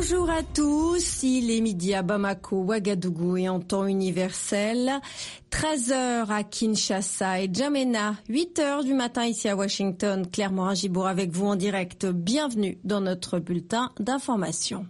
Bonjour à tous, il est midi à Bamako, Ouagadougou et en temps universel, 13h à Kinshasa et N'Djamena, 8h du matin ici à Washington. Claire Morin-Gibour avec vous en direct, bienvenue dans notre bulletin d'information.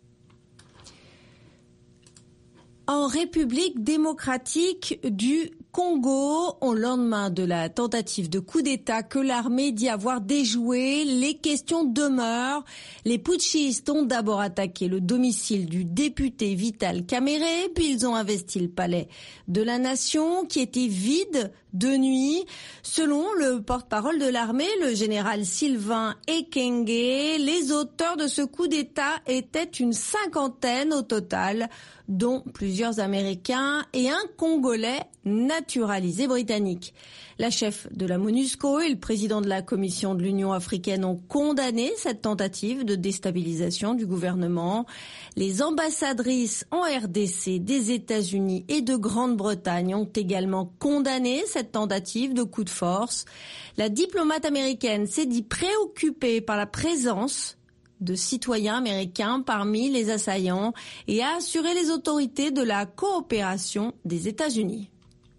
En République démocratique du Congo, au lendemain de la tentative de coup d'État que l'armée dit avoir déjoué, les questions demeurent. Les putschistes ont d'abord attaqué le domicile du député Vital Kamerhe, puis ils ont investi le palais de la Nation qui était vide de nuit. Selon le porte-parole de l'armée, le général Sylvain Ekenge, les auteurs de ce coup d'État étaient une cinquantaine au total, dont plusieurs Américains et un Congolais naturalisé britannique. La chef de la MONUSCO et le président de la Commission de l'Union africaine ont condamné cette tentative de déstabilisation du gouvernement. Les ambassadrices en RDC des États-Unis et de Grande-Bretagne ont également condamné cette tentative de coup de force. La diplomate américaine s'est dit préoccupée par la présence de citoyens américains parmi les assaillants et a assuré les autorités de la coopération des États-Unis.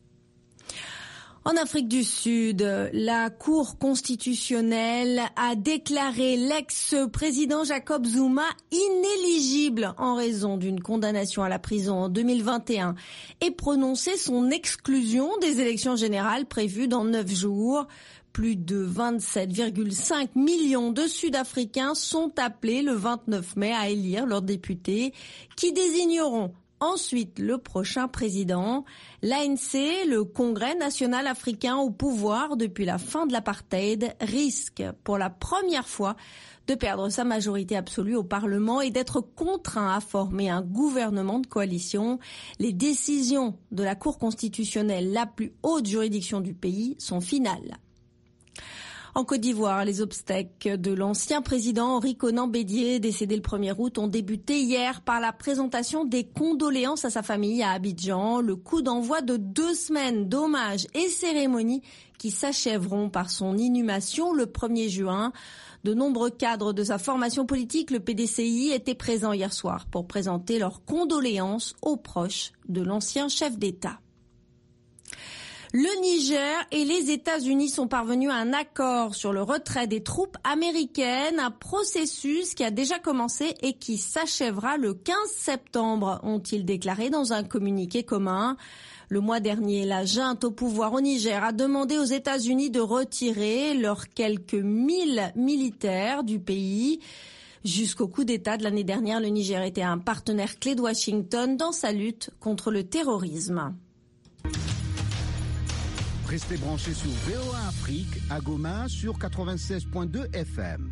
En Afrique du Sud, la Cour constitutionnelle a déclaré l'ex-président Jacob Zuma inéligible en raison d'une condamnation à la prison en 2021 et prononcé son exclusion des élections générales prévues dans 9 jours. Plus de 27,5 millions de Sud-Africains sont appelés le 29 mai à élire leurs députés qui désigneront ensuite le prochain président. L'ANC, le Congrès national africain au pouvoir depuis la fin de l'apartheid, risque pour la première fois de perdre sa majorité absolue au Parlement et d'être contraint à former un gouvernement de coalition. Les décisions de la Cour constitutionnelle, la plus haute juridiction du pays, sont finales. En Côte d'Ivoire, les obsèques de l'ancien président Henri Konan Bédié, décédé le 1er août, ont débuté hier par la présentation des condoléances à sa famille à Abidjan. Le coup d'envoi de 2 semaines d'hommages et cérémonies qui s'achèveront par son inhumation le 1er juin. De nombreux cadres de sa formation politique, le PDCI, étaient présents hier soir pour présenter leurs condoléances aux proches de l'ancien chef d'État. Le Niger et les États-Unis sont parvenus à un accord sur le retrait des troupes américaines, un processus qui a déjà commencé et qui s'achèvera le 15 septembre, ont-ils déclaré dans un communiqué commun. Le mois dernier, la junte au pouvoir au Niger a demandé aux États-Unis de retirer leurs quelques 1000 militaires du pays. Jusqu'au coup d'État de l'année dernière, le Niger était un partenaire clé de Washington dans sa lutte contre le terrorisme. Restez branchés sur VOA Afrique à Goma sur 96.2 FM.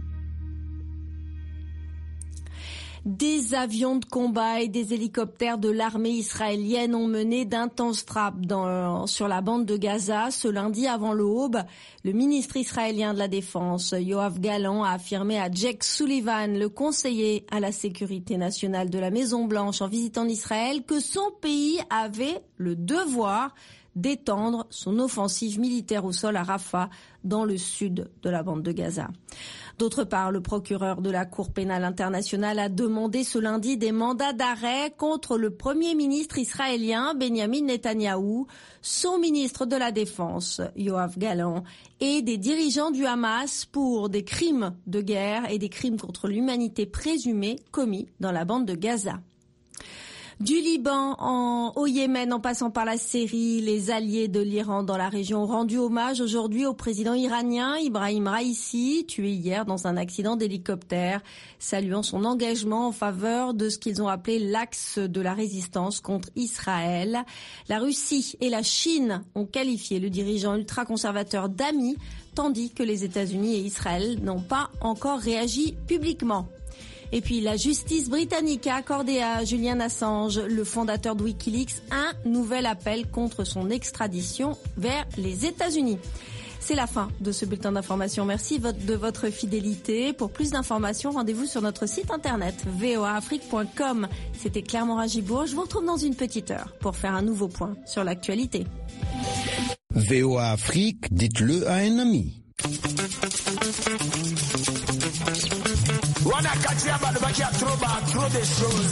Des avions de combat et des hélicoptères de l'armée israélienne ont mené d'intenses frappes sur la bande de Gaza ce lundi avant l'aube. Le ministre israélien de la Défense, Yoav Gallant, a affirmé à Jake Sullivan, le conseiller à la sécurité nationale de la Maison-Blanche en visitant Israël, que son pays avait le devoir d'étendre son offensive militaire au sol à Rafah, dans le sud de la bande de Gaza. D'autre part, le procureur de la Cour pénale internationale a demandé ce lundi des mandats d'arrêt contre le premier ministre israélien Benjamin Netanyahou, son ministre de la Défense Yoav Gallant et des dirigeants du Hamas pour des crimes de guerre et des crimes contre l'humanité présumés commis dans la bande de Gaza. Du Liban au Yémen, en passant par la Syrie, les alliés de l'Iran dans la région ont rendu hommage aujourd'hui au président iranien Ibrahim Raïssi, tué hier dans un accident d'hélicoptère, saluant son engagement en faveur de ce qu'ils ont appelé l'axe de la résistance contre Israël. La Russie et la Chine ont qualifié le dirigeant ultra-conservateur d'ami, tandis que les États-Unis et Israël n'ont pas encore réagi publiquement. Et puis la justice britannique a accordé à Julian Assange, le fondateur de Wikileaks, un nouvel appel contre son extradition vers les États-Unis. C'est la fin de ce bulletin d'information. Merci de votre fidélité. Pour plus d'informations, rendez-vous sur notre site internet voaafrique.com. C'était Claire Morin-Gibour. Je vous retrouve dans une petite heure pour faire un nouveau point sur l'actualité. VOA Afrique, dites-le à un ami. Wana kati ya bado baki ya trop des choses.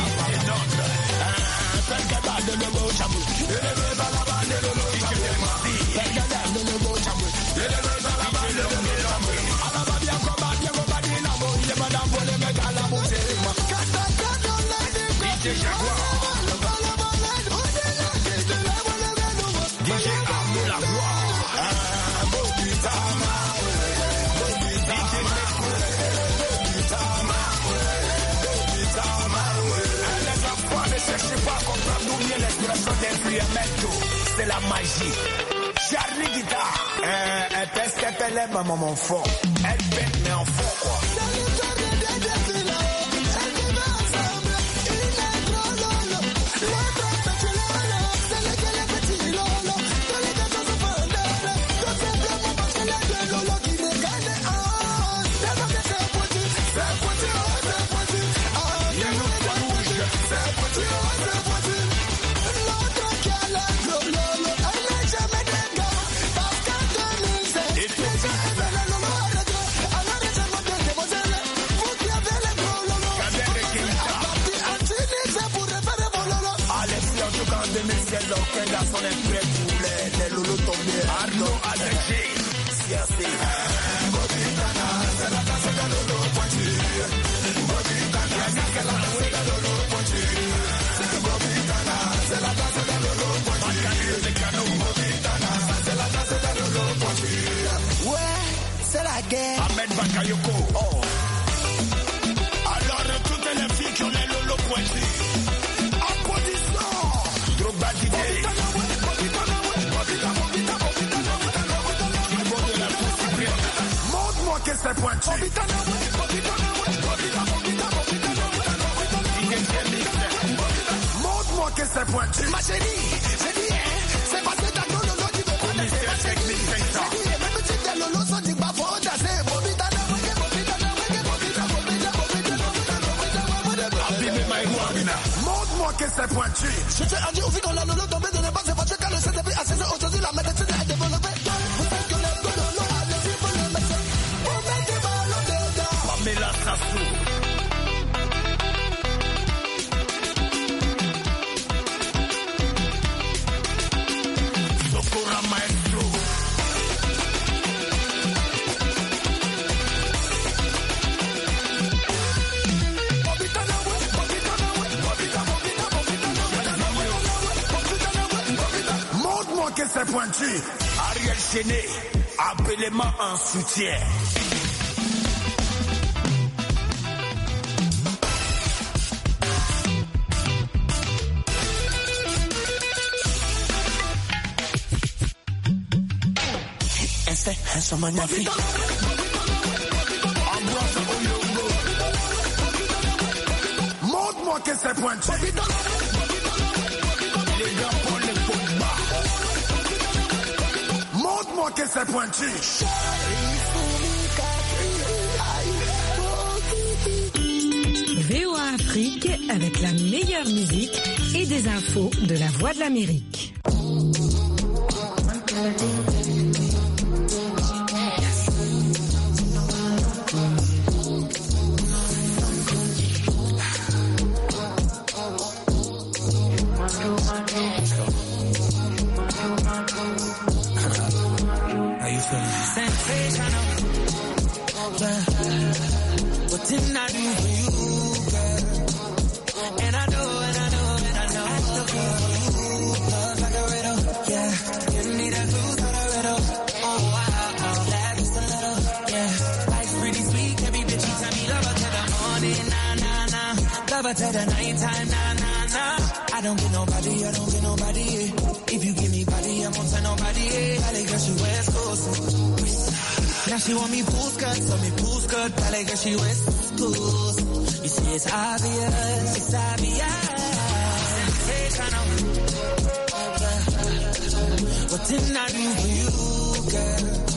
C'est la magie. Charlie guitare. Elle pèse qu'elle lève un moment fort. Elle pète mais en fort quoi. On est prêt pour les lolos tombés. Arnaud Alexis, CRC. Bobitana, c'est la casa de Lolo Pointu. Bobitana, c'est la casa de Lolo Pointu. Bobitana, c'est la casa de Lolo Pointu. Bobitana, c'est la casa de Lolo Pointu. Ouais, c'est la guerre. Ahmed Bakayoko. Oh. Alors, toutes les filles qui ont les Lolo Pointu. Applaudissements. Drogba d'idée. Montre-moi que c'est pointu. Montre-moi que c'est pointu. Ma chérie, j'ai dit, c'est passé dans le lolo qui veut pas laisser. J'ai dit, même si t'es lolo, ça dit pas faut danser. Montre-moi que c'est pointu. Je t'ai dit, au vu qu'on a lolo tombé de ne pas se fâcher quand le CDP a cessé aujourd'hui la médecine est développée. Pamela Sassou. Sokora Maestro. Montre-moi que c'est pointu. Ariel Chené, appelez-moi un soutien. Montre-moi que c'est pointu. Les gars pour les Pogba. Montre-moi que c'est pointu. VOA Afrique avec la meilleure musique et des infos de la Voix de l'Amérique. What didn't I do for you, girl? And I know. I still care for you. Love like a riddle, yeah. Give me that blues on a riddle. Oh, wow, laugh just a little, yeah. Life's pretty sweet, every bitch you tell me love her till the morning, nah. Love her till the nighttime, nah. I don't get nobody, If you give me body, I won't tell nobody, Valley girl, she West Coast. Now she want me pool skirt, so me pool skirt, Valley girl, she West Coast. You see it's obvious. Sensational. What didn't I do for you, girl?